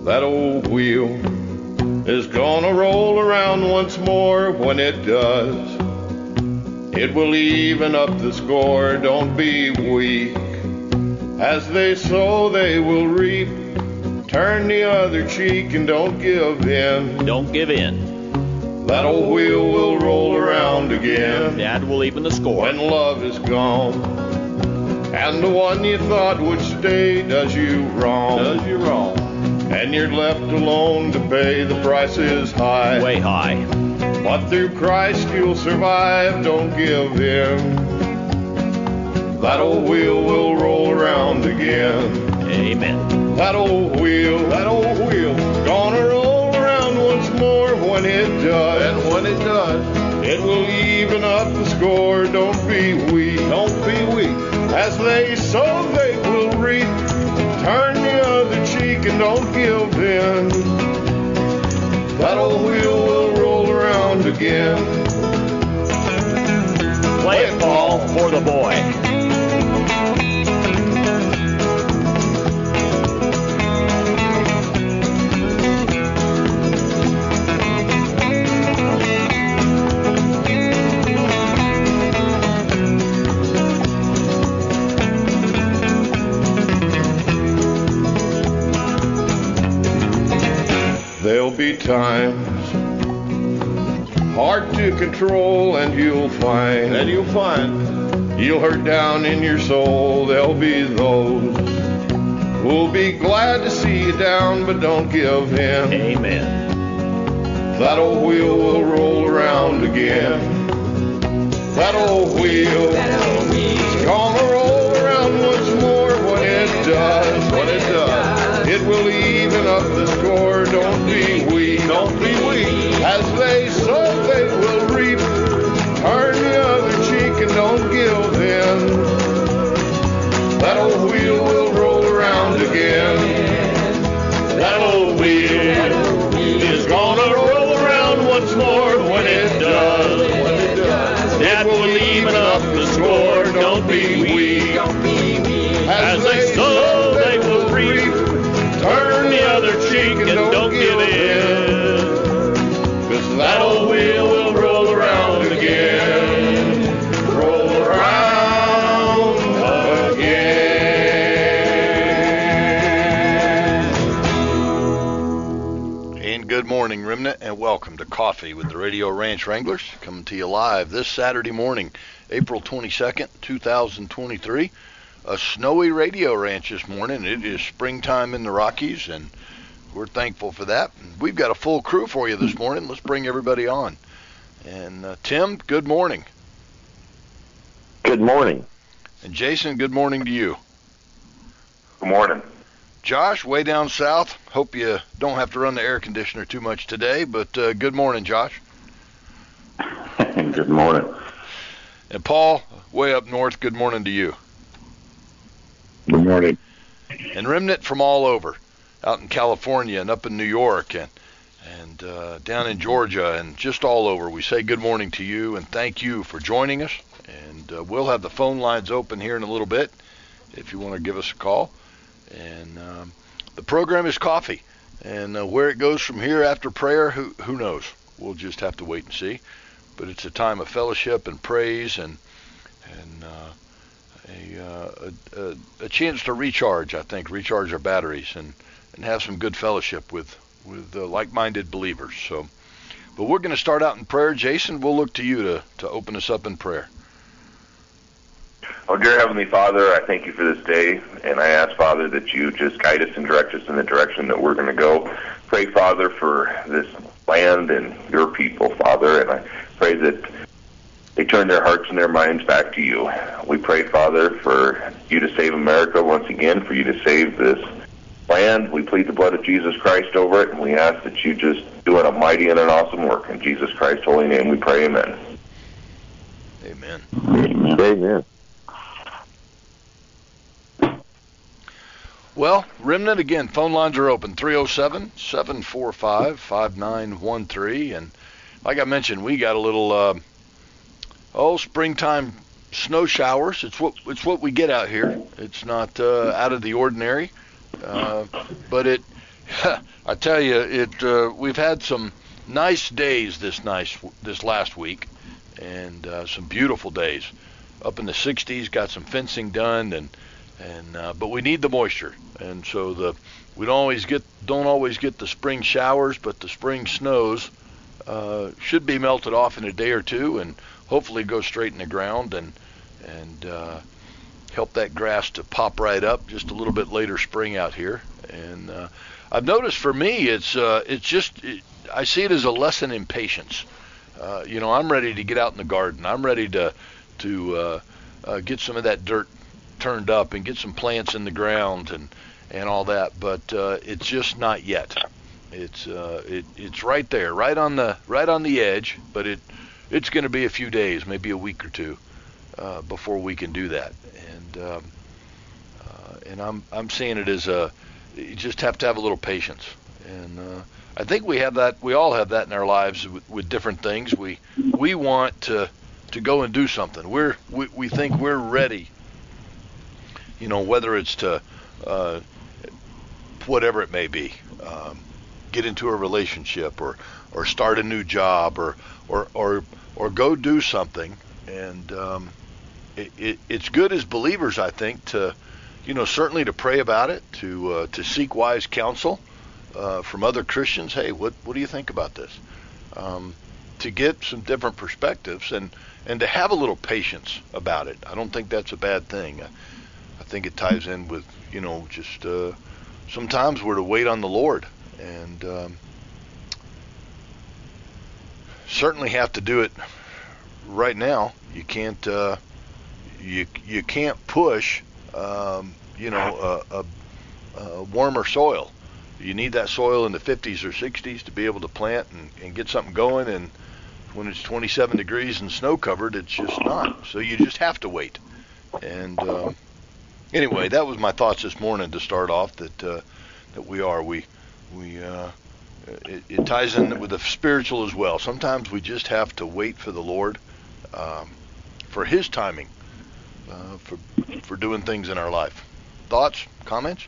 That old wheel is gonna roll around once more. When it does, it will even up the score. Don't be weak. As they sow, they will reap. Turn the other cheek and don't give in. Don't give in. That old wheel will roll around again. That will even the score. When love is gone, and the one you thought would stay does you wrong. Does you wrong. And you're left alone to pay. The price is high. Way high. But through Christ you'll survive. Don't give in. That old wheel will roll around again. Amen. That old wheel, gonna roll around once more. When it does, And when it does, it will even up the score. Don't be weak. don't be weak. As they sow, they will reap. Turn the other cheek and don't give in. That old wheel will roll around again. Play it, Paul, for the boy. There'll be times hard to control, and you'll find you'll hurt down in your soul. There'll be those who'll be glad to see you down, but don't give in. Amen. That old wheel will roll around again. That old wheel is gonna roll around once more. When it does, it will even up the score. Don't be weak. As they sow, they will reap. Turn the other cheek and don't give in. That old wheel will roll around again. That old wheel is gonna roll around once more. When it does, it will even up the score. Don't be weak. As they sow, they will reap. Turn the other cheek and don't give in. 'Cause that old wheel will roll around again. Roll around again. And good morning, Remnant, and welcome to Coffee with the Radio Ranch Wranglers, coming to you live this Saturday morning, April 22nd, 2023. A snowy radio ranch this morning. It is springtime in the Rockies, and we're thankful for that. We've got a full crew for you this morning. Let's bring everybody on. And Tim, good morning. Good morning. And Jason, good morning to you. Good morning. Josh, way down south. Hope you don't have to run the air conditioner too much today, but good morning, Josh. Good morning. And Paul, way up north, good morning to you. Good morning. And Remnant from all over, out in California and up in New York and down in Georgia and just all over. We say good morning to you and thank you for joining us. And we'll have the phone lines open here in a little bit if you want to give us a call. And the program is Coffee. And where it goes from here after prayer, who knows? We'll just have to wait and see. But it's a time of fellowship and praise and a chance to recharge our batteries and have some good fellowship with like-minded believers. So, but we're going to start out in prayer. Jason, we'll look to you to open us up in prayer. Oh, dear Heavenly Father, I thank you for this day, and I ask, Father, that you just guide us and direct us in the direction that we're going to go. Pray, Father, for this land and your people, Father, and I pray that they turn their hearts and their minds back to you. We pray, Father, for you to save America once again, for you to save this land. We plead the blood of Jesus Christ over it, and we ask that you just do it a mighty and an awesome work. In Jesus Christ's holy name we pray, amen. Amen. Amen. Well, Remnant, again, phone lines are open, 307-745-5913. And like I mentioned, we got a little, springtime snow showers. It's what we get out here. It's not out of the ordinary, but I tell you, we've had some nice days this last week, and some beautiful days. Up in the 60s, got some fencing done, but we need the moisture, and so we don't always get the spring showers, but the spring snows should be melted off in a day or two, and hopefully go straight in the ground and help that grass to pop right up just a little bit later spring out here. And I've noticed for me, I see it as a lesson in patience. I'm ready to get out in the garden. I'm ready to get some of that dirt turned up and get some plants in the ground and all that, but it's just not yet. It's right there, right on the edge, but it's going to be a few days, maybe a week or two, before we can do that. And I'm seeing it as you just have to have a little patience. And I think we all have that in our lives with different things. We want to go and do something. We think we're ready. Whether it's to whatever it may be, get into a relationship or start a new job or go do something. And it's good as believers, I think, to certainly to pray about it, to seek wise counsel from other Christians. Hey, what do you think about this? To get some different perspectives and to have a little patience about it. I don't think that's a bad thing. I think it ties in with just sometimes we're to wait on the Lord, and certainly have to do it right now. You can't you can't push a warmer soil. You need that soil in the 50s or 60s to be able to plant and get something going, and when it's 27 degrees and snow covered, it's just not. So you just have to wait. And anyway, that was my thoughts this morning to start off, that it ties in with the spiritual as well. Sometimes we just have to wait for the Lord, for His timing, for doing things in our life. Thoughts, comments?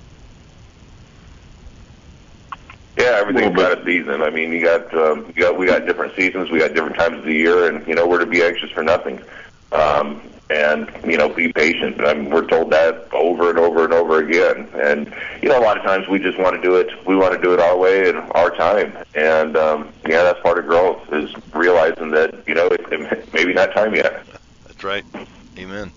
Yeah, everything's got a season. I mean, we got different seasons. We got different times of the year, and we're to be anxious for nothing, and be patient. I mean, we're told that over and over and over again. And a lot of times we just want to do it. We want to do it our way and our time. And that's part of growth, is realizing that it's maybe not time yet. That's right. Amen.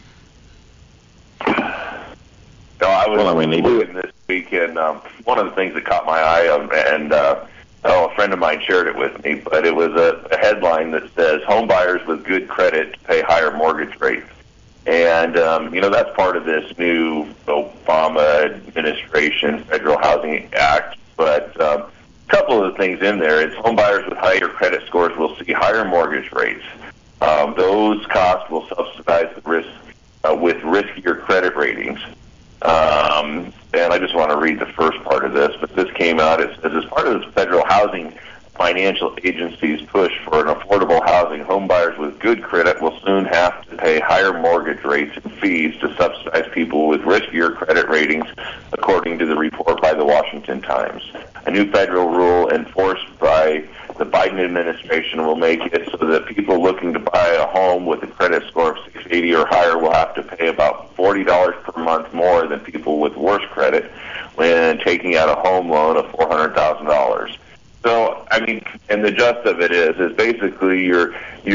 No, I was looking this week, and one of the things that caught my eye, and a friend of mine shared it with me, but it was a headline that says, "Home buyers with good credit pay higher mortgage rates." And, that's part of this new Obama administration Federal Housing Act. But a couple of the things in there, it's home buyers with higher credit scores will see higher mortgage rates. Those costs will subsidize the risk with riskier credit ratings. And I just want to read the first part of this, but this came out. It says, as part of this Federal Housing Financial Agency's push for an affordable housing, home buyers with good credit will soon have to pay higher mortgage rates and fees to subsidize people with riskier credit ratings, according to the report by the Washington Times. A new federal rule enforced by the Biden administration will make it so that people looking to buy a home with a credit score of 680 or higher will have to pay about $40 per month more than people with worse credit when taking out a home loan of $400,000. So, I mean, and the gist of it is basically you're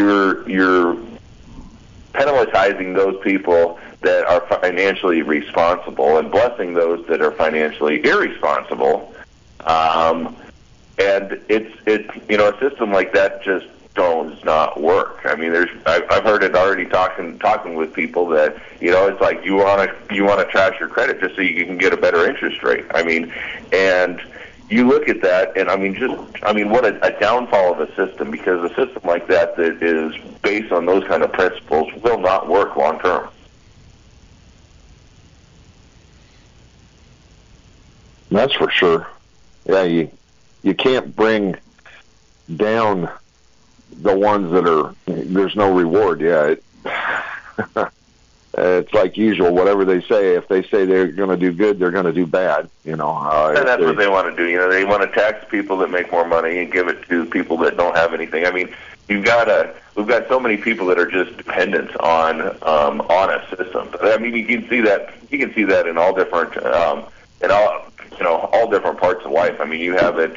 penalizing those people that are financially responsible and blessing those that are financially irresponsible. And it's a system like that just does not work. I mean, I've heard it already talking with people that it's like you want to trash your credit just so you can get a better interest rate. I mean, and you look at that, and what a downfall of a system, because a system like that is based on those kind of principles will not work long term. That's for sure. Yeah, you can't bring down the ones that there's no reward. Yeah, it's like usual. Whatever they say, if they say they're going to do good, they're going to do bad. And that's what they want to do. They want to tax people that make more money and give it to people that don't have anything. I mean, we've got so many people that are just dependent on a system. I mean, you can see that in all different all different parts of life. I mean, you have it.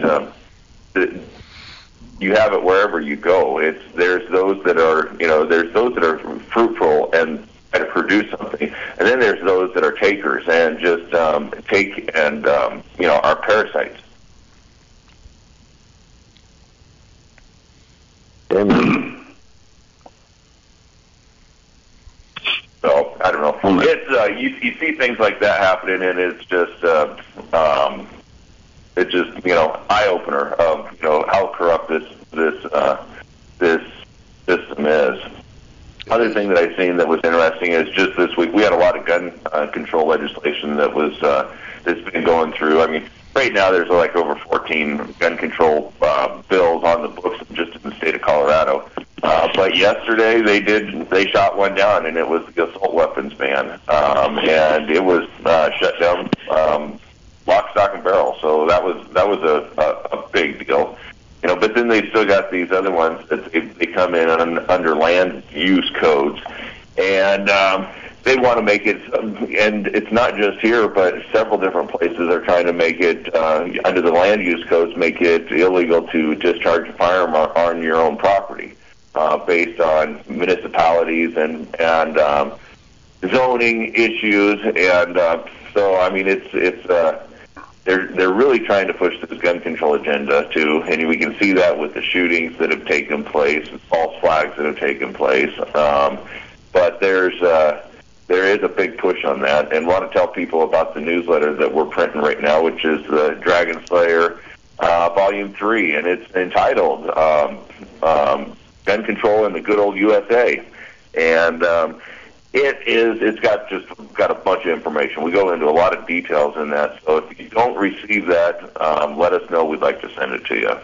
You have it wherever you go. There's those that are fruitful and produce something, and then there's those that are takers and just take and are parasites. So I don't know. It's you see things like that happening, and it's just eye opener of how corrupt this system is. Other thing that I've seen that was interesting is just this week we had a lot of gun control legislation that's been going through. I mean, right now there's like over 14 gun control bills on the books just in the state of Colorado. But yesterday they shot one down, and it was the assault weapons ban, and it was shut down lock, stock, and barrel. So that was a big deal. But then they still got these other ones that they come in under land use codes, and they want to make it, and it's not just here, but several different places are trying to make it, under the land use codes, make it illegal to discharge a firearm on your own property, based on municipalities and zoning issues, and so I mean it's they're really trying to push this gun control agenda too, and we can see that with the shootings that have taken place, false flags that have taken place. But there is a big push on that, and want to tell people about the newsletter that we're printing right now, which is the Dragon Slayer Volume 3, and it's entitled "Gun Control in the Good Old USA," and it's got a bunch of information. We go into a lot of details in that. So if you don't receive that, let us know. We'd like to send it to you.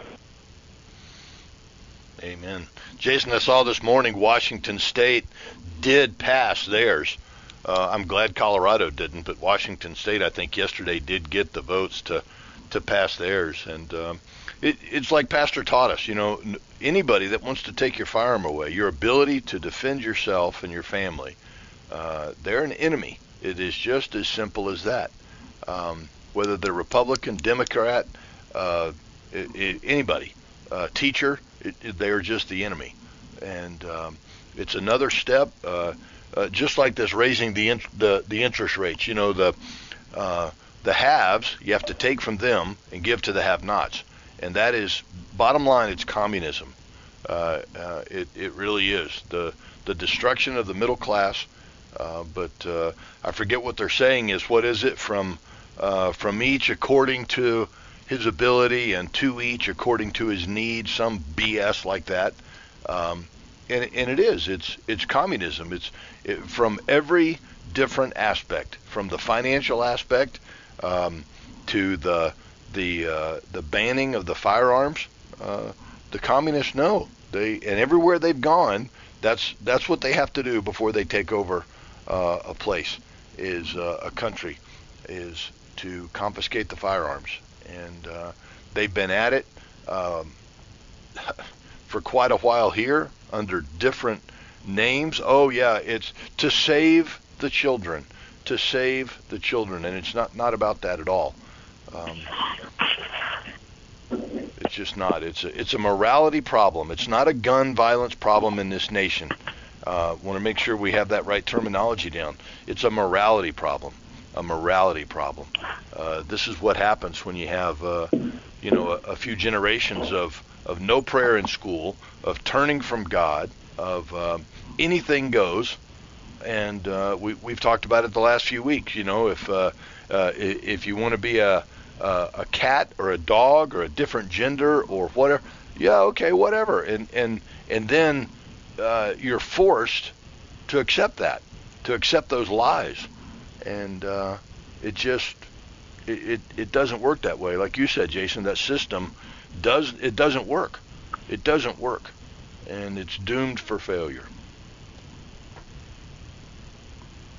Amen. Jason, I saw this morning Washington State did pass theirs. I'm glad Colorado didn't, but Washington State, I think, yesterday did get the votes to pass theirs. And it's like Pastor taught us, anybody that wants to take your firearm away, your ability to defend yourself and your family, they're an enemy. It is just as simple as that. Whether they're Republican, Democrat, anybody, teacher, they are just the enemy. And it's another step, just like this raising the interest rates. The haves, you have to take from them and give to the have-nots. And that is, bottom line, it's communism. It really is. The destruction of the middle class. But I forget what they're saying is, what is it, from each according to his ability and to each according to his needs, some BS like that. And it is, it's communism. It's from every different aspect, from the financial aspect to the banning of the firearms. The communists know, and everywhere they've gone, that's what they have to do before they take over a place, is a country, is to confiscate the firearms. And they've been at it for quite a while here under different names. Oh yeah, it's to save the children, and it's not about that at all. It's just not. It's a morality problem. It's not a gun violence problem in this nation. Want to make sure we have that right terminology down. It's a morality problem. This is what happens when you have, a few generations of no prayer in school, of turning from God, of anything goes. And we've talked about it the last few weeks. If you want to be a cat or a dog or a different gender or whatever, yeah, okay, whatever. And then you're forced to accept that, to accept those lies. And it doesn't work that way. Like you said, Jason, that system doesn't work. It doesn't work. And it's doomed for failure.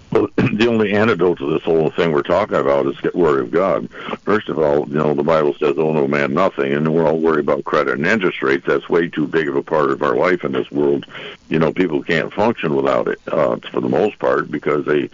the only antidote to this whole thing we're talking about is the Word of God. First of all, the Bible says, "Owe no man nothing," and we're all worried about credit and interest rates. That's way too big of a part of our life in this world. People can't function without it for the most part, because they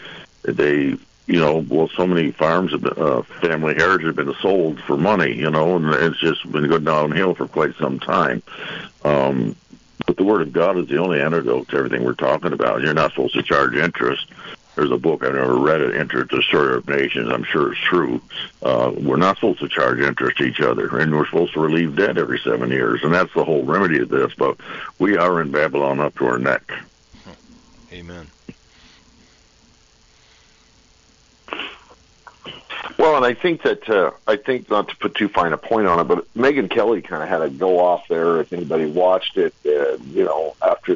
so many farms have been, family heritage have been sold for money, and it's just been going downhill for quite some time. But the Word of God is the only antidote to everything we're talking about. You're not supposed to charge interest. There's a book, I've never read it, Enter the Destroyer of Nations. I'm sure it's true. We're not supposed to charge interest to each other, and we're supposed to relieve debt every 7 years, and that's the whole remedy of this. But we are in Babylon up to our neck. Amen. Well, and I think not to put too fine a point on it, but Megyn Kelly kind of had a go off there. If anybody watched it, after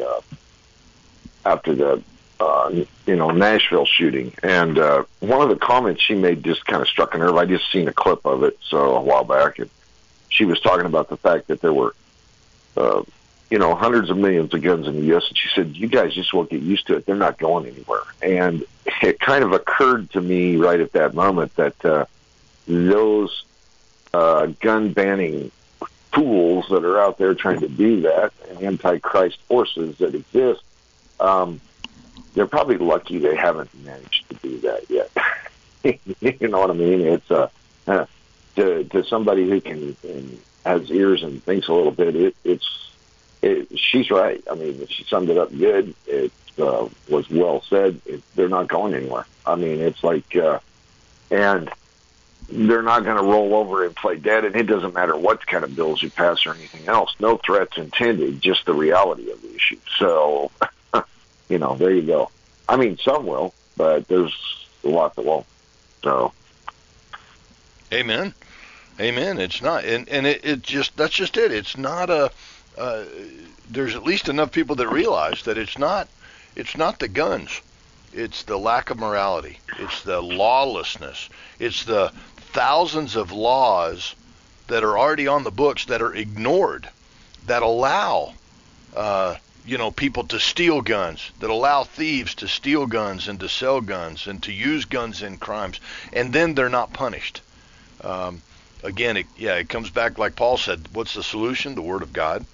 the Nashville shooting, and one of the comments she made just kind of struck a nerve. I just seen a clip of it a while back, and she was talking about the fact that there were hundreds of millions of guns in the U.S., and she said, "You guys just won't get used to it. They're not going anywhere." And it kind of occurred to me right at that moment that those gun banning fools that are out there trying to do that, and anti-Christ forces that exist, they're probably lucky they haven't managed to do that yet. You know what I mean? It's to somebody who can has ears and thinks a little bit. She's right. I mean, she summed it up good. It was well said. They're not going anywhere. I mean, it's like, and they're not going to roll over and play dead. And it doesn't matter what kind of bills you pass or anything else. No threats intended, just the reality of the issue. So, there you go. I mean, some will, but there's a lot that won't. So, amen. It's not, and that's just it. It's not a. There's at least enough people that realize that it's not the guns, it's the lack of morality, it's the lawlessness, it's the thousands of laws that are already on the books that are ignored, that allow people to steal guns, that allow thieves to steal guns and to sell guns and to use guns in crimes, and then they're not punished. Again, it comes back like Paul said. What's the solution? The Word of God.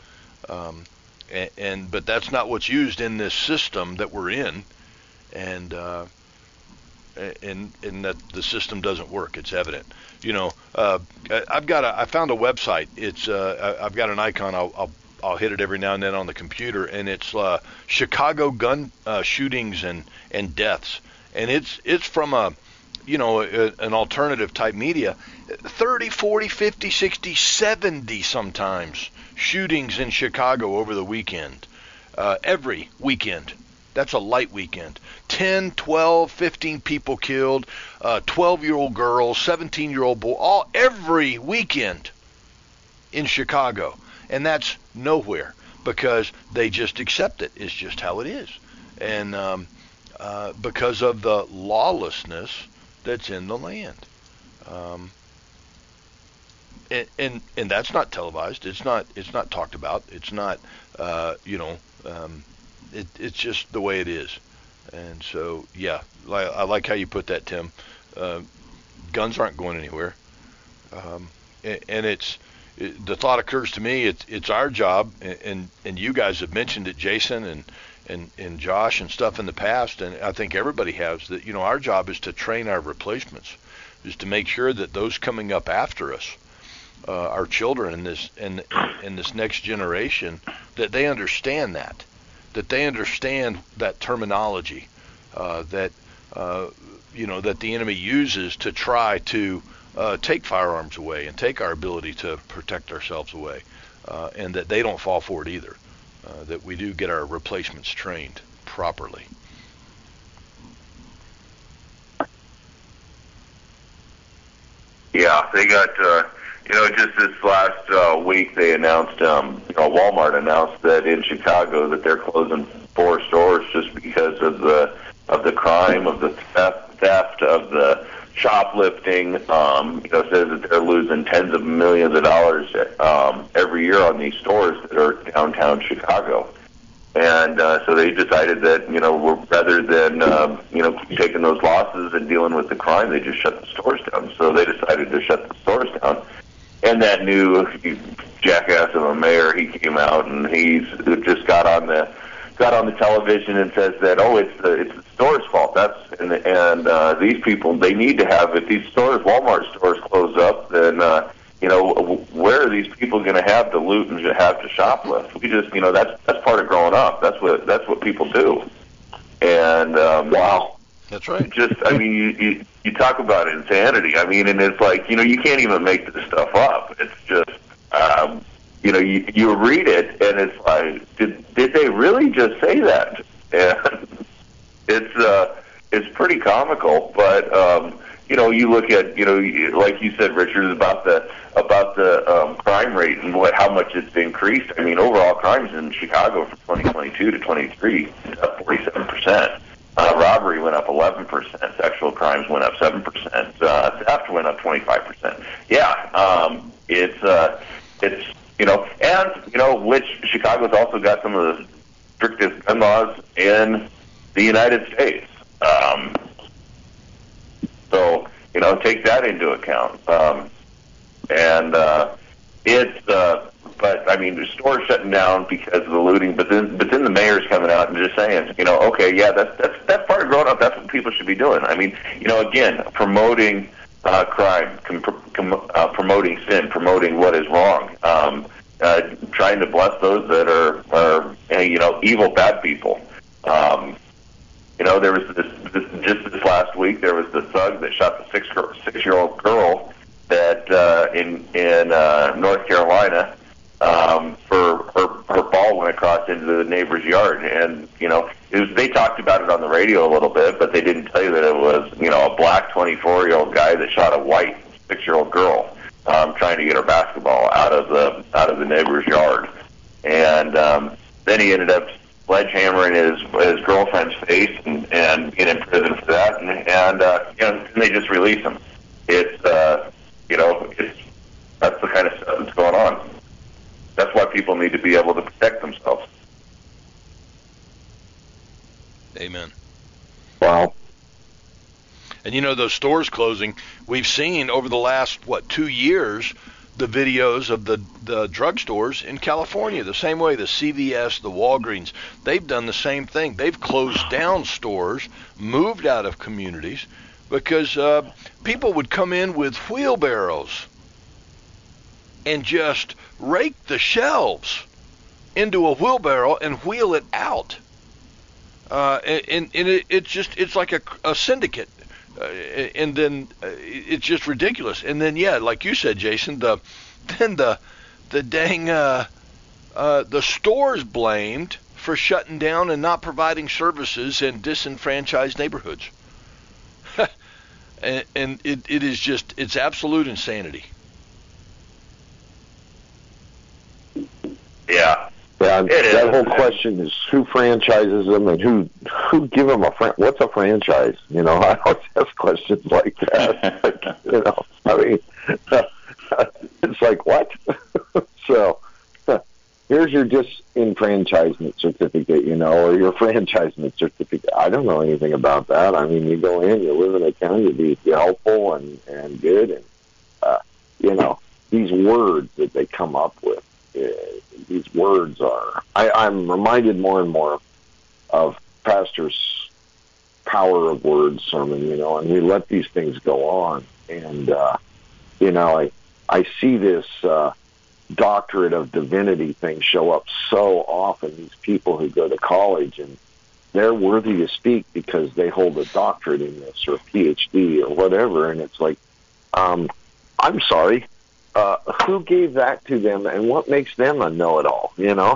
But that's not what's used in this system that we're in, and that the system doesn't work. It's evident. I found a website. It's I've got an icon. I'll hit it every now and then on the computer, and it's Chicago gun shootings and deaths, and it's from an alternative type media. 30, 40, 50, 60, 70 sometimes shootings in Chicago over the weekend. Every weekend. That's a light weekend. 10, 12, 15 people killed, 12-year-old girls, 17-year-old boy, every weekend in Chicago. And that's nowhere because they just accept it. It's just how it is. And because of the lawlessness that's in the land. And that's not televised. It's not talked about. It's not, it's just the way it is. And so, yeah, I like how you put that, Tim. Guns aren't going anywhere. And the thought occurs to me, it's our job, and you guys have mentioned it, Jason and Josh and stuff in the past, and I think everybody has, that, our job is to train our replacements, is to make sure that those coming up after us, our children in this next generation, that they understand that they understand that terminology, that the enemy uses to try to take firearms away and take our ability to protect ourselves away, and that they don't fall for it either, that we do get our replacements trained properly. Yeah, they got, just this last week they announced, Walmart announced that in Chicago that they're closing 4 stores just because of the crime, of the theft, of the shoplifting. Says that they're losing tens of millions of dollars every year on these stores that are downtown Chicago. And so they decided that, rather than, keep taking those losses and dealing with the crime, they just shut the stores down. So they decided to shut the stores down. And that new jackass of a mayor, he came out and he's just got on the television and says that, it's the store's fault. And these people, they need to have, if these stores, Walmart stores close up, then where are these people going to have to loot and have to shoplift? We just, that's part of growing up. That's what people do. And wow, that's right. Just, you talk about insanity. And it's like, you can't even make this stuff up. It's just, you read it and it's like, did they really just say that? And it's pretty comical, but. You look at, like you said, Richard, about the crime rate and how much it's increased. Overall crimes in Chicago from 2022 to 23 is up 47%. Robbery went up 11%. Sexual crimes went up 7%. Theft went up 25%. Yeah, which Chicago's also got some of the strictest gun laws in the United States. So, take that into account. The stores shutting down because of the looting, but then the mayor's coming out and just saying, okay, yeah, that's part of growing up. That's what people should be doing. Again, promoting crime, promoting sin, promoting what is wrong, trying to bless those that are evil, bad people. There was this last week. There was the thug that shot the 6-year-old girl that in North Carolina for her ball went across into the neighbor's yard, and they talked about it on the radio a little bit, but they didn't tell you that it was a black 24-year-old guy that shot a white 6-year-old girl trying to get her basketball out of the neighbor's yard, and then he ended up sledgehammering his girlfriend's face and get in prison for that, and they just release him. It's that's the kind of stuff that's going on. That's why people need to be able to protect themselves. Amen. Wow. And those stores closing, we've seen over the last 2 years the videos of the drugstores in California, the same way the CVS, the Walgreens, they've done the same thing. They've closed down stores, moved out of communities, because people would come in with wheelbarrows and just rake the shelves into a wheelbarrow and wheel it out. It's like a syndicate. And then it's just ridiculous. And then, yeah, like you said, Jason, the stores blamed for shutting down and not providing services in disenfranchised neighborhoods. and it is just, it's absolute insanity. Yeah. Yeah, that whole question is who franchises them and who give them what's a franchise? I always ask questions like that. It's like, what? So here's your disenfranchisement certificate, or your franchisement certificate. I don't know anything about that. You go in, you live in a town, you be helpful and good, and these words that they come up with. These words are, I'm reminded more and more of Pastor's Power of Words sermon, and we let these things go on. And, I see this doctorate of divinity thing show up so often, these people who go to college, and they're worthy to speak because they hold a doctorate in this or a PhD or whatever. And it's like, I'm sorry. Who gave that to them, and what makes them a know-it-all?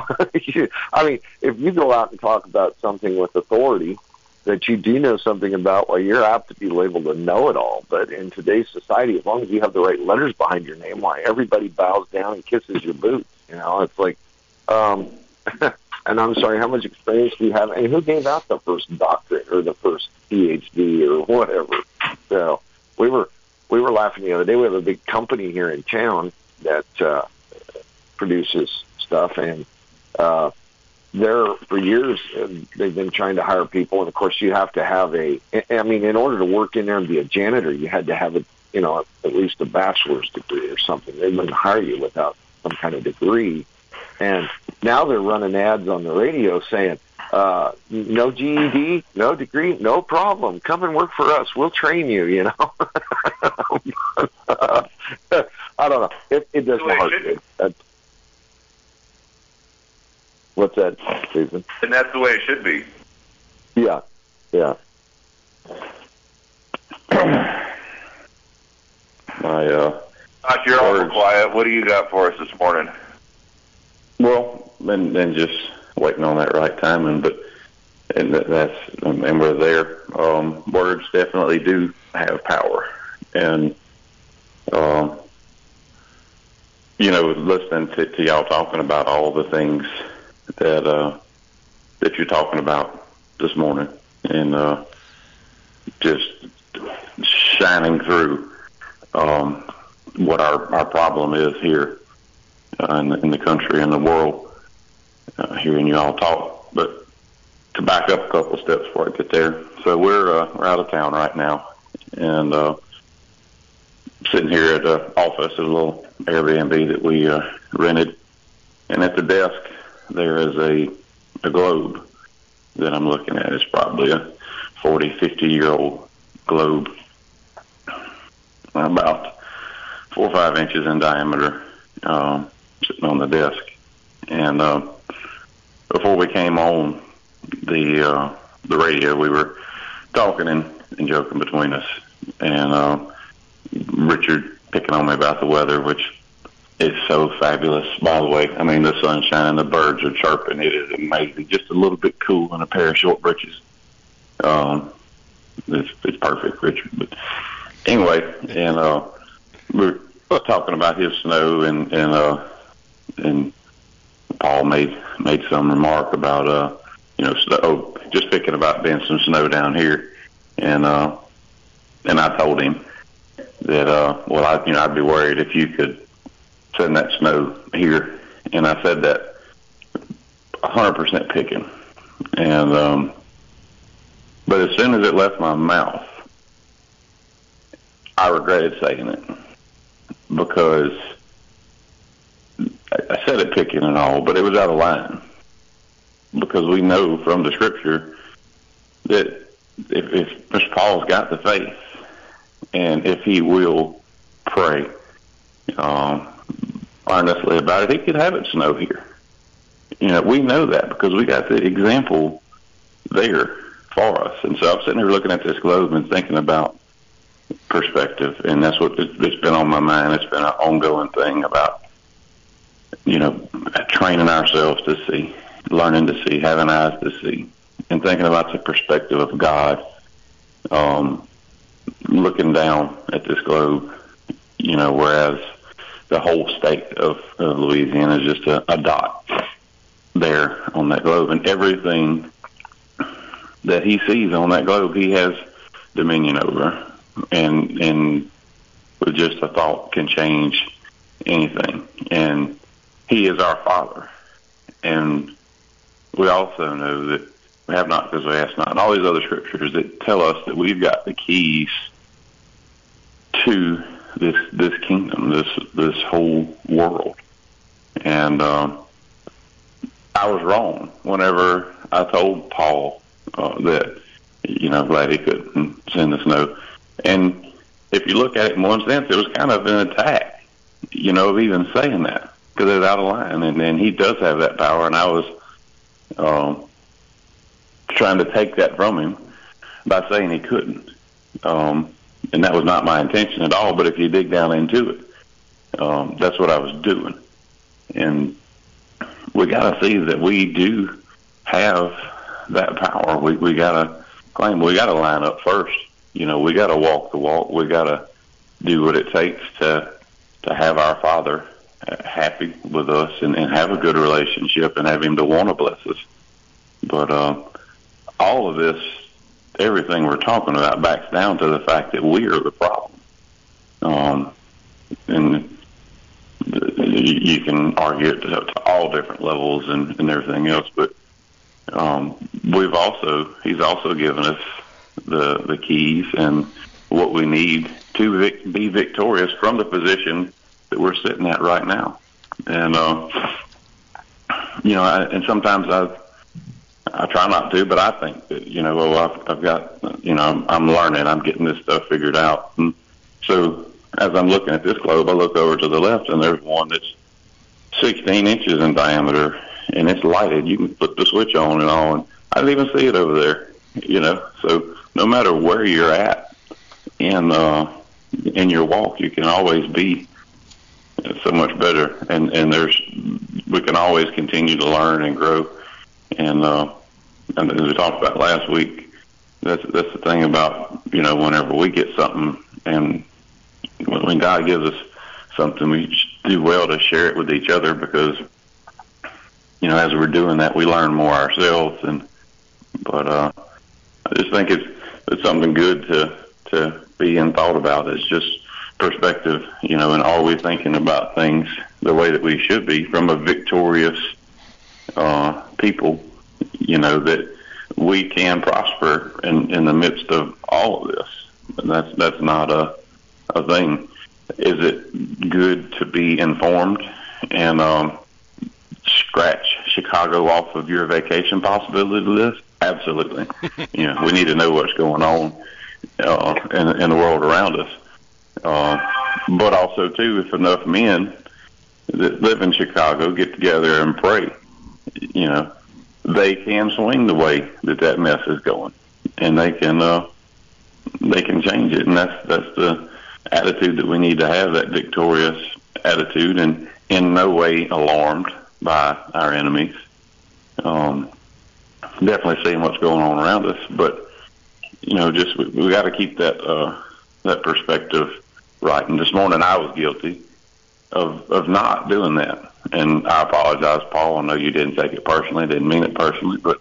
If you go out and talk about something with authority that you do know something about, well, you're apt to be labeled a know-it-all. But in today's society, as long as you have the right letters behind your name, why everybody bows down and kisses your boots? It's like, and I'm sorry, how much experience do you have? And who gave out the first doctorate or the first PhD or whatever? So we were laughing the other day. We have a big company here in town that produces stuff, and there for years, they've been trying to hire people, and of course you have to have in order to work in there and be a janitor, you had to have at least a bachelor's degree or something. They wouldn't hire you without some kind of degree. And now they're running ads on the radio saying, no GED, no degree, no problem. Come and work for us. We'll train you, you know. I don't know. It does my heart good. What's that, Susan? And that's the way it should be. Yeah. Josh, you're awful quiet. What do you got for us this morning? Well, and just waiting on that right timing, and we're there. Words definitely do have power, and listening to y'all talking about all the things that you're talking about this morning, and just shining through what our problem is here in the country and the world, hearing you all talk. But to back up a couple steps before I get there, so we're out of town right now, and sitting here at the office at a little Airbnb that we rented, and at the desk there is a globe that I'm looking at. It's probably a 40, 50-year-old globe, about 4 or 5 inches in diameter, sitting on the desk. And before we came on the radio, we were talking and joking between us, and Richard picking on me about the weather, which is so fabulous, by the way. I mean, the sun's shining, the birds are chirping. It is amazing. Just a little bit cool in a pair of short breeches. It's perfect, Richard. But anyway, and we're talking about his snow, and Paul made some remark about snow, just thinking about being some snow down here, and I told him that I'd be worried if you could send that snow here, and I said that 100% picking, and but as soon as it left my mouth, I regretted saying it, because I said it picking and all, but it was out of line, because we know from the scripture that if Mr. Paul's got the faith, and if he will pray earnestly about it, he could have it snow here. We know that because we got the example there for us. And so I'm sitting here looking at this globe and thinking about perspective, and that's what it's been on my mind. It's been an ongoing thing about, training ourselves to see, learning to see, having eyes to see, and thinking about the perspective of God, looking down at this globe, whereas the whole state of Louisiana is just a dot there on that globe, and everything that he sees on that globe, he has dominion over, and with just a thought can change anything. And he is our Father, and we also know that we have not because we ask not, and all these other scriptures that tell us that we've got the keys to this kingdom, this whole world. And I was wrong whenever I told Paul that, glad he couldn't send the snow. And if you look at it in one sense, it was kind of an attack, of even saying that, because it's out of line. And he does have that power, and I was trying to take that from him by saying he couldn't. And that was not my intention at all, but if you dig down into it, that's what I was doing. And we got to see that we do have that power. We got to claim, we got to line up first. We got to walk the walk. We got to do what it takes to have our Father happy with us and have a good relationship and have him to want to bless us. But all of this, everything we're talking about, backs down to the fact that we are the problem. And you can argue it to all different levels and everything else, but He's also given us the keys and what we need to be victorious from the position that we're sitting at right now. And and sometimes I try not to, but I think that I've got I'm learning, I'm getting this stuff figured out. And so as I'm looking at this globe, I look over to the left, and there's one that's 16 inches in diameter, and it's lighted. You can flip the switch on and on. I didn't even see it over there, So no matter where you're at in your walk, you can always be so much better. And we can always continue to learn and grow. And as we talked about last week, that's the thing about, whenever we get something, and when God gives us something, we do well to share it with each other, because as we're doing that, we learn more ourselves. But I just think it's something good to be in thought about. It's just perspective, and are we thinking about things the way that we should be from a victorious people, that we can prosper in the midst of all of this. And that's not a thing. Is it good to be informed and scratch Chicago off of your vacation possibility list? Absolutely. We need to know what's going on in the world around us. But also, too, if enough men that live in Chicago get together and pray, they can swing the way that mess is going, and they can change it. And that's the attitude that we need to have, that victorious attitude, and in no way alarmed by our enemies. Definitely seeing what's going on around us, but just we got to keep that perspective right. And this morning I was guilty of not doing that, and I apologize, Paul. I know you didn't take it personally, didn't mean it personally, but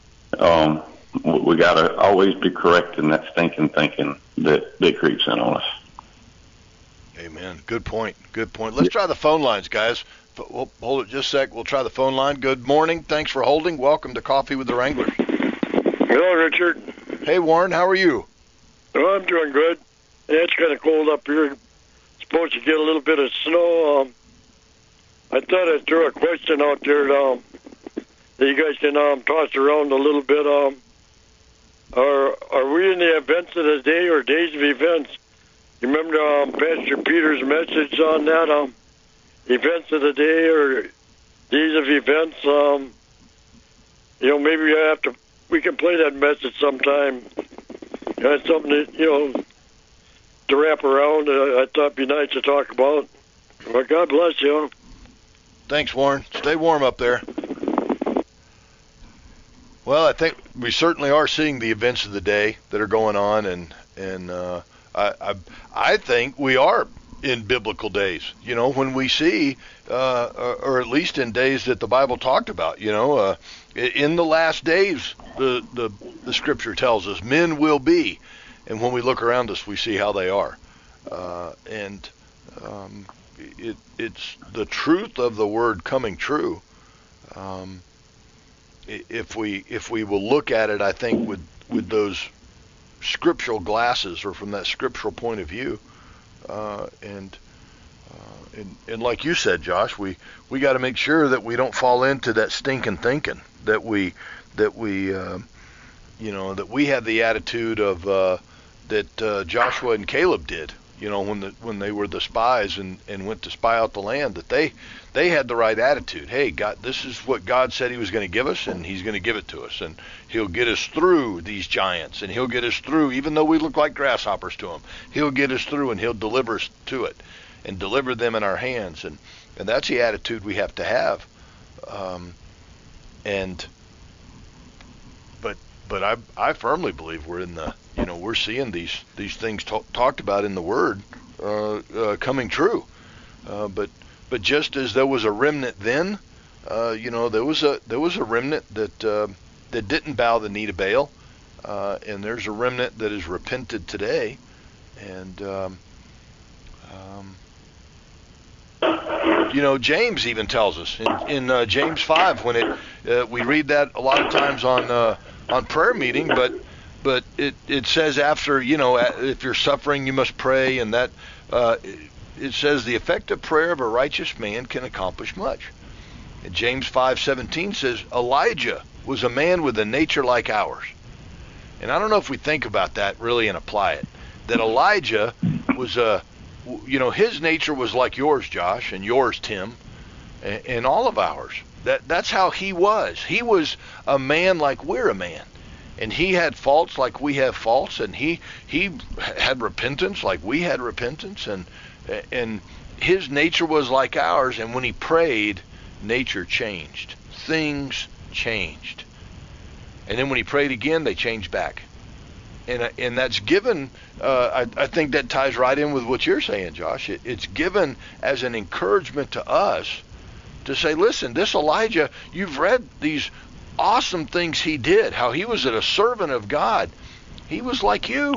we got to always be correcting that stinking thinking that creeps in on us. Amen. Good point. Let's try the phone lines, guys. We'll hold it just a sec. We'll try the phone line. Good morning. Thanks for holding. Welcome to Coffee with the Wranglers. Hello, Richard. Hey, Warren. How are you? Oh, I'm doing good. Yeah, it's kind of cold up here. It's supposed to get a little bit of snow. I thought I'd throw a question out there that you guys can toss around a little bit. Are we in the events of the day or days of events? You remember Pastor Peter's message on that? Events of the day or days of events? Maybe we can play that message sometime. That's something that, to wrap around. I thought it'd be nice to talk about. Well, God bless you. Thanks, Warren. Stay warm up there. Well, I think we certainly are seeing the events of the day that are going on, and I think we are in biblical days. When we see, or at least in days that the Bible talked about, in the last days, the Scripture tells us men will be, and when we look around us, we see how they are, it's the truth of the word coming true. If we will look at it, I think with those scriptural glasses, or from that scriptural point of view, and like you said, Josh, we got to make sure that we don't fall into that stinking thinking, that we have the attitude of that Joshua and Caleb did, when they were the spies and went to spy out the land, that they had the right attitude. Hey, God, this is what God said he was going to give us, and he's going to give it to us, and he'll get us through these giants, and he'll get us through, even though we look like grasshoppers to him, he'll get us through, and he'll deliver us to it and deliver them in our hands. And that's the attitude we have to have. But I firmly believe we're in the, we're seeing these things talked about in the Word coming true. But just as there was a remnant then, there was a remnant that didn't bow the knee to Baal, and there's a remnant that is repented today, and James even tells us in James 5 when we read that a lot of times on prayer meeting, but it says after, if you're suffering, you must pray, and that it says the effective prayer of a righteous man can accomplish much. And James 5:17 says Elijah was a man with a nature like ours. And I don't know if we think about that really and apply it, that Elijah was his nature was like yours, Josh, and yours, Tim, and all of ours. That's how he was. He was a man like we're a man. And he had faults like we have faults, and he had repentance like we had repentance, and his nature was like ours, and when he prayed, nature changed. Things changed. And then when he prayed again, they changed back. And that's given, I think that ties right in with what you're saying, Josh. It's given as an encouragement to us to say, listen, this Elijah, you've read these awesome things he did, how he was a servant of God. He was like you.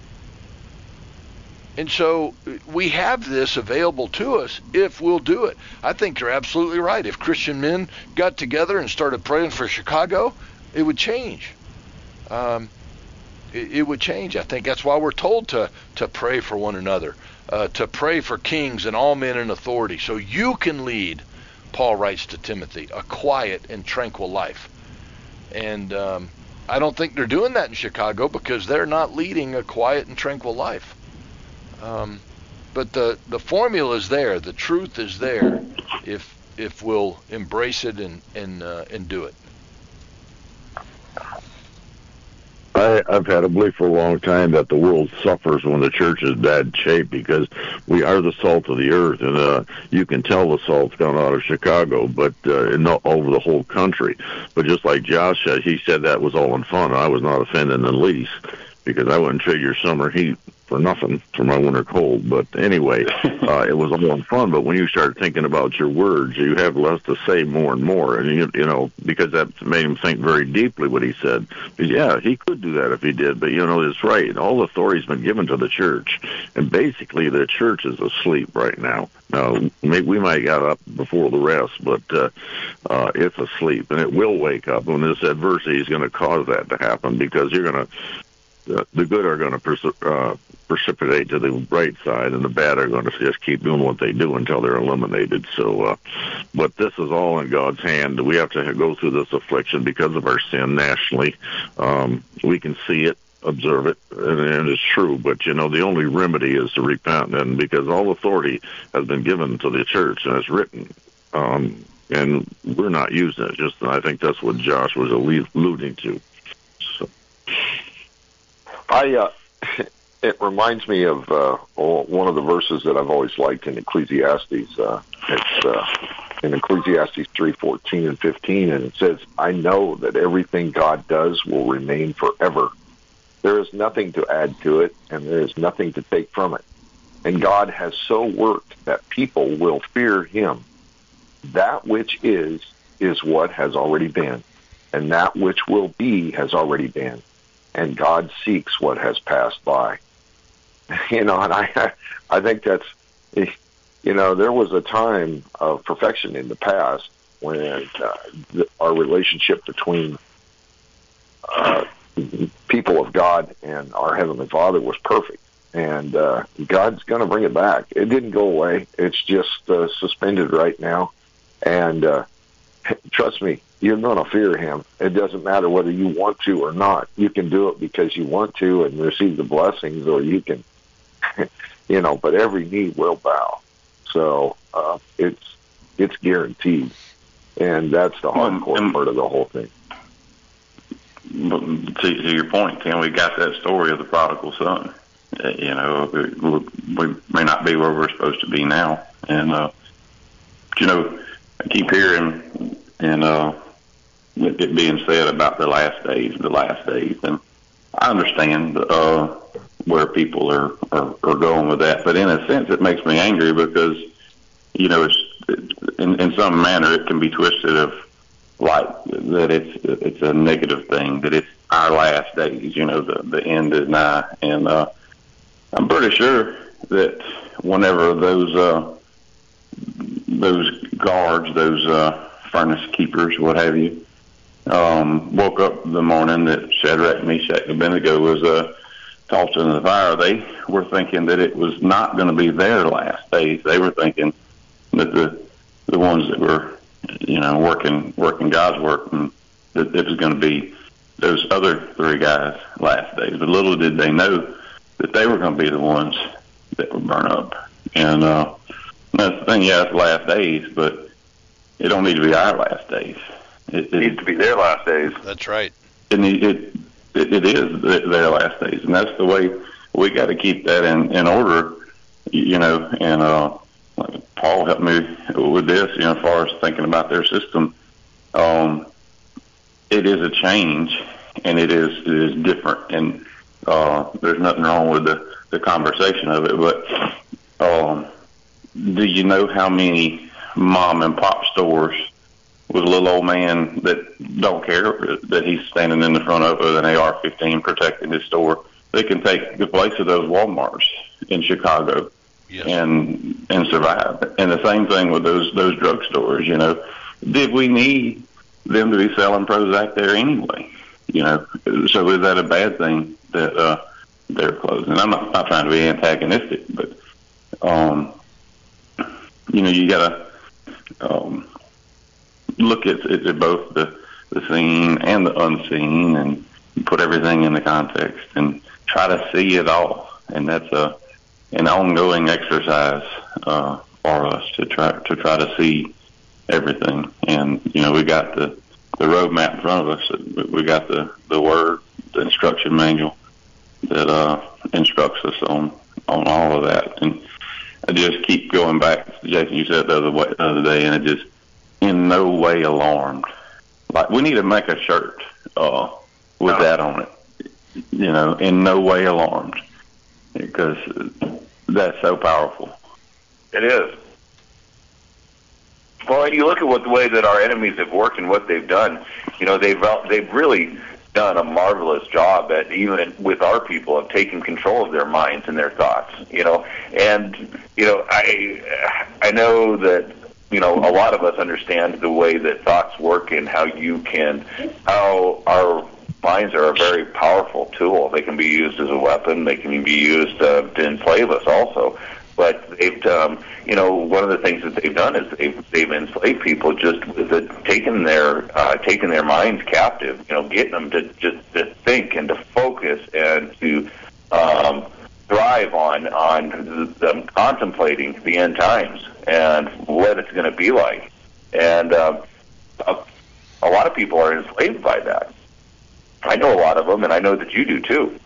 And so we have this available to us if we'll do it. I think you're absolutely right. If Christian men got together and started praying for Chicago, it would change. It would change. I think that's why we're told to pray for one another, to pray for kings and all men in authority, so you can lead, Paul writes to Timothy, a quiet and tranquil life. And I don't think they're doing that in Chicago because they're not leading a quiet and tranquil life. But the formula is there. The truth is there if we'll embrace it and do it. I've had a belief for a long time that the world suffers when the church is bad shape because we are the salt of the earth, and you can tell the salt's gone out of Chicago, but not over the whole country. But just like Josh said, he said that was all in fun. I was not offended in the least because I wouldn't trade your summer heat for nothing for my winter cold. But anyway, it was all in fun. But when you start thinking about your words, you have less to say more and more. And, because that made him think very deeply what he said. Because, yeah, he could do that if he did. But, it's right. All authority has been given to the church. And basically the church is asleep right now. Now, we might get up before the rest, but it's asleep. And it will wake up. And this adversity is going to cause that to happen because you're going to the good are going to precipitate to the right side, and the bad are going to just keep doing what they do until they're eliminated. So, but this is all in God's hand. We have to go through this affliction because of our sin nationally. We can see it, observe it, and it's true. But, the only remedy is to repent, and because all authority has been given to the church, and it's written, and we're not using it. I think that's what Josh was alluding to. So. It reminds me of one of the verses that I've always liked in Ecclesiastes. It's in Ecclesiastes 3:14 and 15, and it says, "I know that everything God does will remain forever. There is nothing to add to it, and there is nothing to take from it. And God has so worked that people will fear him. That which is what has already been, and that which will be has already been. And God seeks what has passed by." And I think that's, there was a time of perfection in the past when our relationship between people of God and our Heavenly Father was perfect. And God's going to bring it back. It didn't go away. It's just suspended right now. And trust me, you're going to fear him. It doesn't matter whether you want to or not. You can do it because you want to and receive the blessings, or you can, but every knee will bow. So it's guaranteed. And that's the hardcore part of the whole thing. To your point, Tim, we got that story of the prodigal son. We may not be where we're supposed to be now. And, I keep hearing and it being said about the last days. And I understand where people are going with that. But in a sense, it makes me angry because, it's, in some manner it can be twisted of like that it's a negative thing, that it's our last days, the end is nigh. And I'm pretty sure that whenever those those guards, those furnace keepers, what have you, woke up the morning that Shadrach, Meshach, and Abednego was tossed into the fire. They were thinking that it was not going to be their last days. They were thinking that the ones that were, working God's work, and that it was going to be those other three guys' last days. But little did they know that they were going to be the ones that would burn up. And that's the thing, it's last days, but it don't need to be our last days. It needs to be their last days. That's right. It is their last days, and that's the way we got to keep that in order, and like Paul helped me with this, as far as thinking about their system. It is a change, and it is different, and there's nothing wrong with the conversation of it, but do you know how many mom and pop stores with a little old man that don't care that he's standing in the front of with an AR-15 protecting his store? They can take the place of those Walmarts in Chicago. Yes. and survive. And the same thing with those drugstores. Did we need them to be selling Prozac there anyway? So is that a bad thing that they're closing? I'm not trying to be antagonistic, but you got to look at both the seen and the unseen, and put everything in the context and try to see it all. And that's an ongoing exercise for us to try to see everything. And we got the roadmap in front of us. We got the word, the instruction manual that instructs us on all of that. And I just keep going back. Jason, you said the other day, and it just in no way alarmed. Like, we need to make a shirt with that on it. In no way alarmed, because that's so powerful. It is. Well, and you look at the way that our enemies have worked and what they've done. They've really done a marvelous job at, even with our people, of taking control of their minds and their thoughts. And I know that a lot of us understand the way that thoughts work and how our minds are a very powerful tool. They can be used as a weapon. They can be used to enslave us also. But they've, one of the things that they've done is they've enslaved people just with taking their minds captive. Getting them to think and to focus and to thrive on them contemplating the end times and what it's going to be like. And a lot of people are enslaved by that. I know a lot of them, and I know that you do too.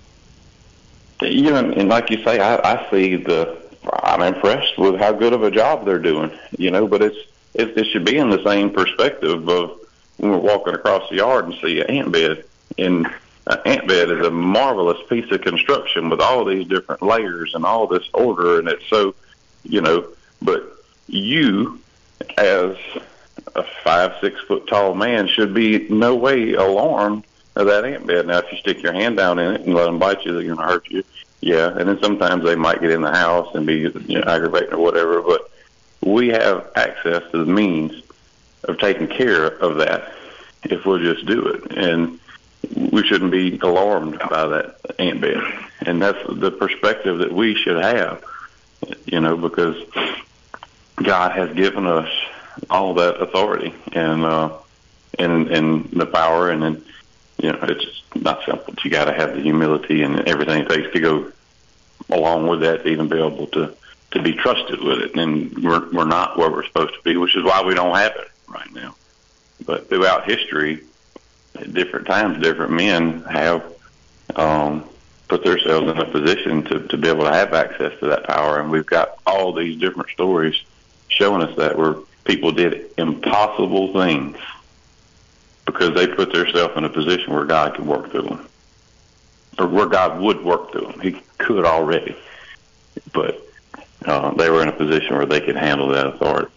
And like you say, I see I'm impressed with how good of a job they're doing. But it should be in the same perspective of when we're walking across the yard and see an ant bed. And an ant bed is a marvelous piece of construction with all these different layers and all this order, and it's so, but you, as a 5-6 foot tall man, should be no way alarmed of that ant bed. Now, if you stick your hand down in it and let them bite you, they're going to hurt you. Yeah, and then sometimes they might get in the house and be aggravating or whatever, but we have access to the means of taking care of that if we'll just do it. And we shouldn't be alarmed by that ant bed. And that's the perspective that we should have, because God has given us all that authority and the power, and then, it's not simple. You got to have the humility and everything it takes to go along with that to even be able to be trusted with it. And we're not where we're supposed to be, which is why we don't have it right now. But throughout history, at different times, different men have put themselves in a position to be able to have access to that power. And we've got all these different stories showing us that, where people did impossible things because they put themselves in a position where God could work through them, or where God would work through them. He could already, but they were in a position where they could handle that authority.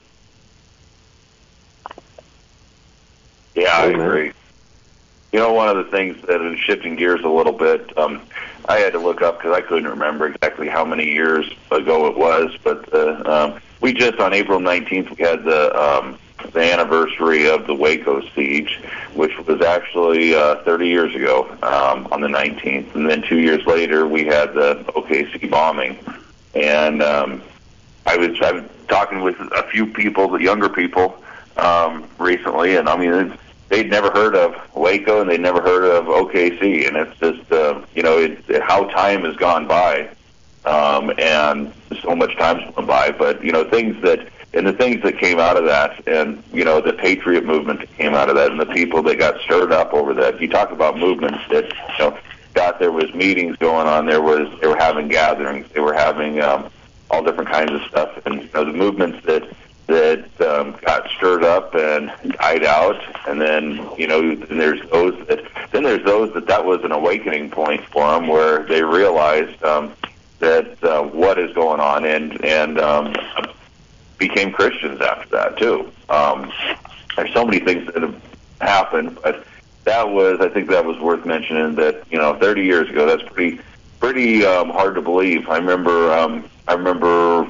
Yeah, I agree. One of the things that is shifting gears a little bit, I had to look up because I couldn't remember exactly how many years ago it was, but we just on April 19th we had the anniversary of the Waco siege, which was actually 30 years ago on the 19th, and then 2 years later we had the OKC bombing. And I was talking with a few people, the younger people, recently, and I mean they'd never heard of Waco and they'd never heard of OKC, and it's just how time has gone by, and so much time's gone by. But the things that came out of that, and the patriot movement that came out of that, and the people that got stirred up over that. You talk about movements that there was meetings going on. They were having gatherings. They were having all different kinds of stuff, and the movements that got stirred up and died out, and then there's those that was an awakening point for them, where they realized that what is going on, and became Christians after that too. There's so many things that have happened, but I think that was worth mentioning. That 30 years ago, that's pretty hard to believe. I remember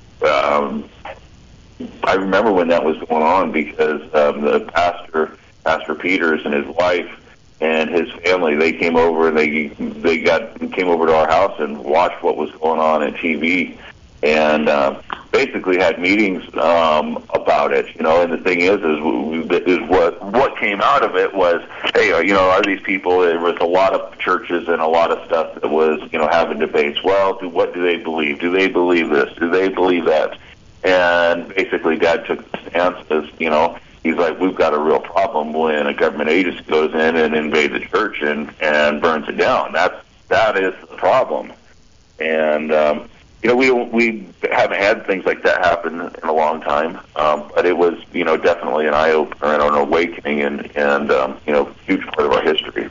when that was going on, because the Pastor Peters and his wife and his family, they came over and they came over to our house and watched what was going on in TV, and basically had meetings about it. And the thing is what came out of it was, hey, are these people? There was a lot of churches and a lot of stuff that was having debates. Well, what do they believe? Do they believe this? Do they believe that? And basically, Dad took the stance as, he's like, we've got a real problem when a government agency goes in and invades the church and burns it down. That is the problem. And we haven't had things like that happen in a long time, but it was definitely an eye opener and an awakening, and huge part of our history.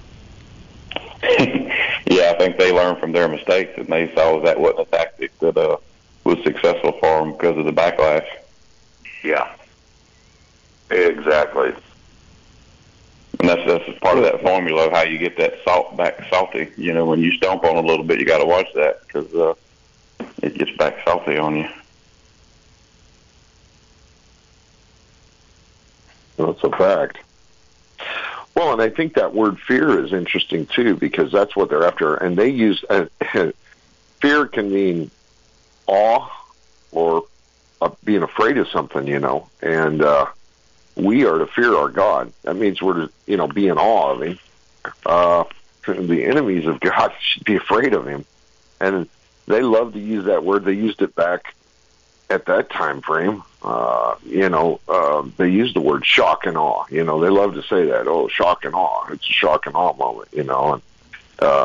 Yeah, I think they learned from their mistakes, and they saw that wasn't a tactic that was successful for them because of the backlash. Yeah, exactly. And that's part of that formula of how you get that salt back salty. When you stomp on it a little bit, you got to watch that, because it gets back salty on you. That's a fact. Well, and I think that word fear is interesting too, because that's what they're after. And they use fear can mean awe or being afraid of something, and we are to fear our God. That means we're to, be in awe of Him. The enemies of God should be afraid of Him. And they love to use that word. They used it back at that time frame. They used the word shock and awe. They love to say that. Oh, shock and awe. It's a shock and awe moment, And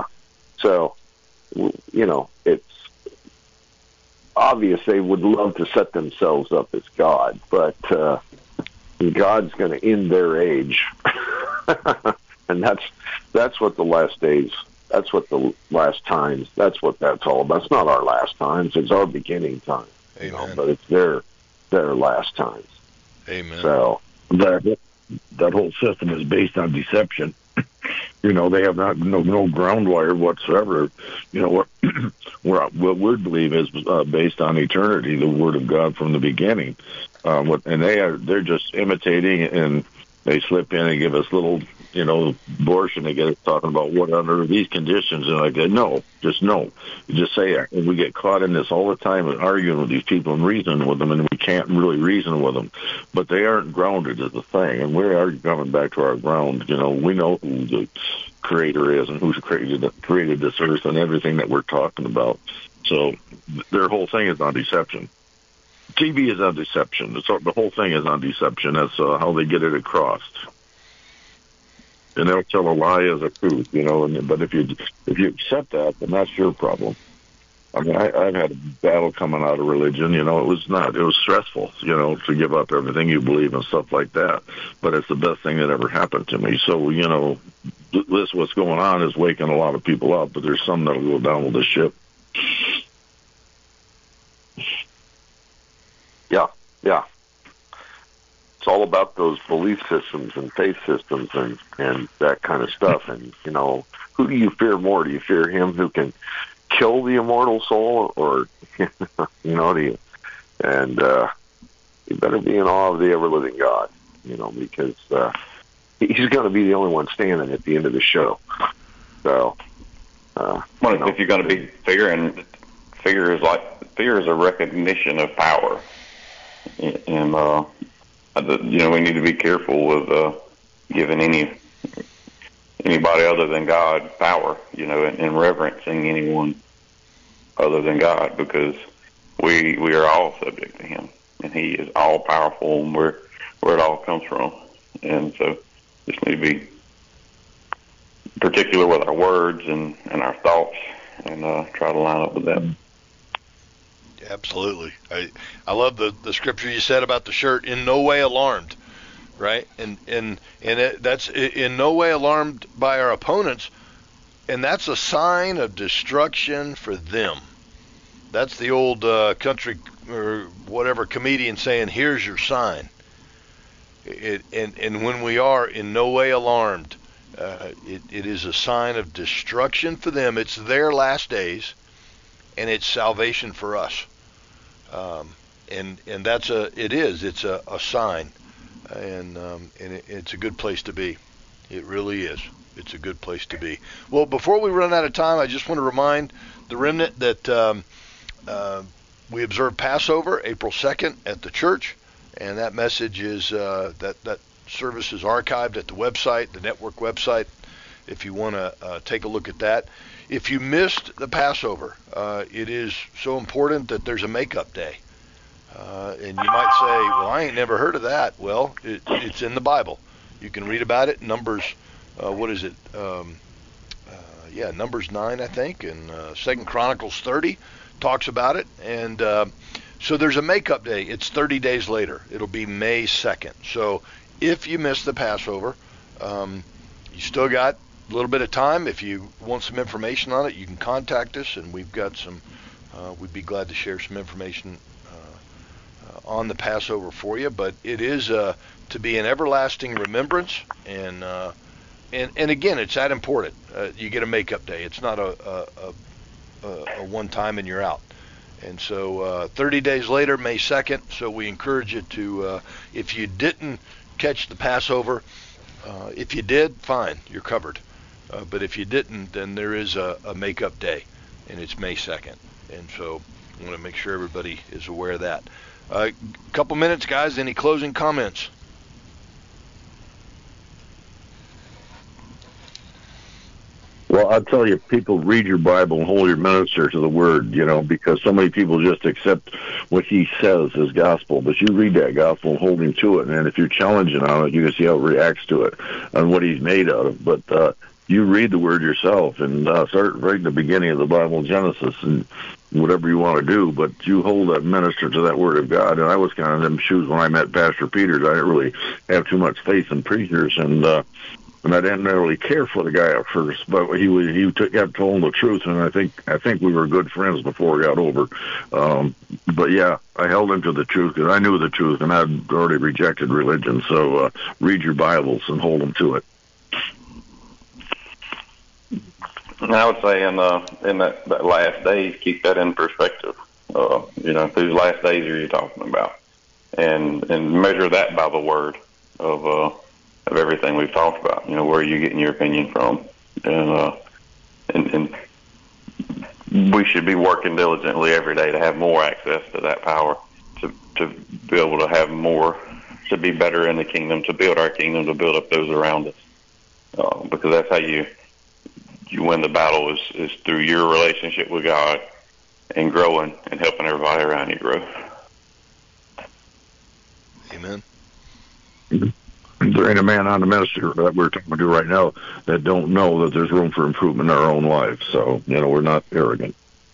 it's obvious they would love to set themselves up as God, but God's going to end their age. And that's what the last days, that's what the last times, that's what that's all about. It's not our last times, it's our beginning time. Amen. But it's their last times. Amen. So that whole system is based on deception. They have no ground wire whatsoever. What we believe is based on eternity, the Word of God from the beginning. And they're just imitating, and they slip in and give us little, abortion. They get us talking about what under these conditions, and I go, no. You just say it. And we get caught in this all the time and arguing with these people and reasoning with them, and we can't really reason with them. But they aren't grounded as a thing, and we are coming back to our ground. We know who the Creator is and who's created this earth and everything that we're talking about. So their whole thing is on deception. TV is on deception. The whole thing is on deception. That's how they get it across. And they'll tell a lie as a truth, but if you accept that, then that's your problem. I mean, I've had a battle coming out of religion, it was stressful, to give up everything you believe and stuff like that. But it's the best thing that ever happened to me. So, what's going on is waking a lot of people up, but there's some that'll go down with the ship. Yeah. It's all about those belief systems and faith systems and that kind of stuff. And, who do you fear more? Do you fear Him who can kill the immortal soul, or, do And you better be in awe of the ever-living God, because he's going to be the only one standing at the end of the show. So, if you're going to be fear is a recognition of power, and we need to be careful with giving anybody other than God power, and reverencing anyone other than God, because we are all subject to Him, and He is all powerful, and where it all comes from. And so, just need to be particular with our words and our thoughts, and try to line up with that. Absolutely. I love the scripture you said about the shirt, in no way alarmed, right? And that's in no way alarmed by our opponents, and that's a sign of destruction for them. That's the old country or whatever comedian saying, here's your sign. And when we are in no way alarmed, it is a sign of destruction for them. It's their last days, and it's salvation for us. And it's a sign, and it's a good place to be. It really is. It's a good place to be. Well, before we run out of time, I just want to remind the remnant that we observe Passover April 2nd at the church, and that message is that service is archived at the website, the network website, if you want to take a look at that. If you missed the Passover, it is so important that there's a makeup day. And you might say, well, I ain't never heard of that. Well, it's in the Bible. You can read about it. Numbers, Numbers 9, I think, and 2 Chronicles 30 talks about it. And so there's a makeup day. It's 30 days later. It'll be May 2nd. So if you missed the Passover, you still got a little bit of time. If you want some information on it, you can contact us, and we've got some, we'd be glad to share some information on the Passover for you. But it is to be an everlasting remembrance, and again, it's that important. You get a makeup day. It's not a one time and you're out. And so 30 days later, May 2nd, so we encourage you to, if you didn't catch the Passover, if you did, fine, you're covered. But if you didn't, then there is a makeup day, and it's May 2nd. And so I want to make sure everybody is aware of that. A couple minutes, guys. Any closing comments? Well, I'll tell you, people, read your Bible and hold your minister to the Word, because so many people just accept what he says as gospel. But you read that gospel and hold him to it. And if you're challenging on it, you can see how it reacts to it and what he's made out of. But you read the Word yourself and start right in the beginning of the Bible, Genesis, and whatever you want to do. But you hold that minister to that Word of God. And I was kind of in them shoes when I met Pastor Peters. I didn't really have too much faith in preachers, and I didn't really care for the guy at first, but he kept telling the truth, and I think we were good friends before it got over. But yeah, I held him to the truth because I knew the truth, and I'd already rejected religion. So read your Bibles and hold them to it. I would say in that last days, keep that in perspective. Whose last days are you talking about, and measure that by the Word of everything we've talked about. Where are you getting your opinion from? And we should be working diligently every day to have more access to that power, to be able to have more, to be better in the kingdom, to build our kingdom, to build up those around us. Because that's how you win the battle is through your relationship with God and growing and helping everybody around you grow. Amen. Mm-hmm. There ain't a man on the minister that we're talking to right now that don't know that there's room for improvement in our own lives. So, we're not arrogant.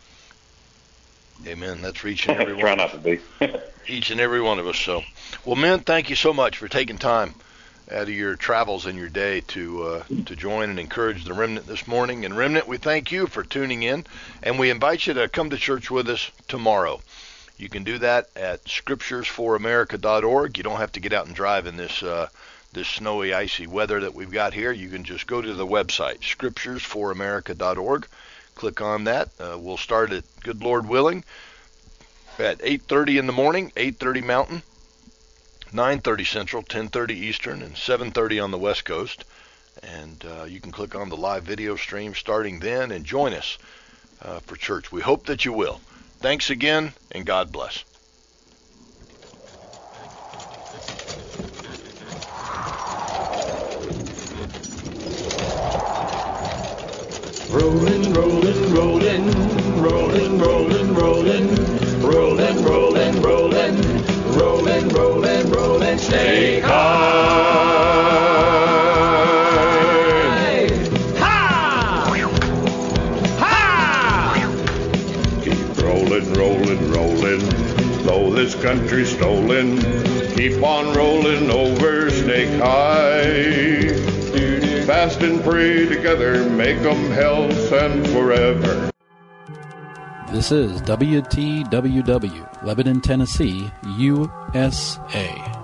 Amen. That's for each and every one. Try not to be. Each and every one of us. So, well, men, thank you so much for taking time out of your travels and your day to join and encourage the remnant this morning. And remnant, we thank you for tuning in, and we invite you to come to church with us tomorrow. You can do that at scripturesforamerica.org. You don't have to get out and drive in this snowy, icy weather that we've got here. You can just go to the website, scripturesforamerica.org. Click on that. We'll start it, good Lord willing, at 8:30 in the morning, 8:30 Mountain, 9:30 Central, 10:30 Eastern, and 7:30 on the West Coast. And you can click on the live video stream starting then and join us for church. We hope that you will. Thanks again, and God bless. Rolling, rolling, rolling, rolling, rolling, rolling, rolling, rolling, rolling, rolling, rolling, rolling, snake high. Ha! Ha! Keep rolling, rolling, rolling, though this country's stolen. Keep on rolling over Snake High. Fast and pray together, make 'em hell send forever. This is WTWW, Lebanon, Tennessee, USA.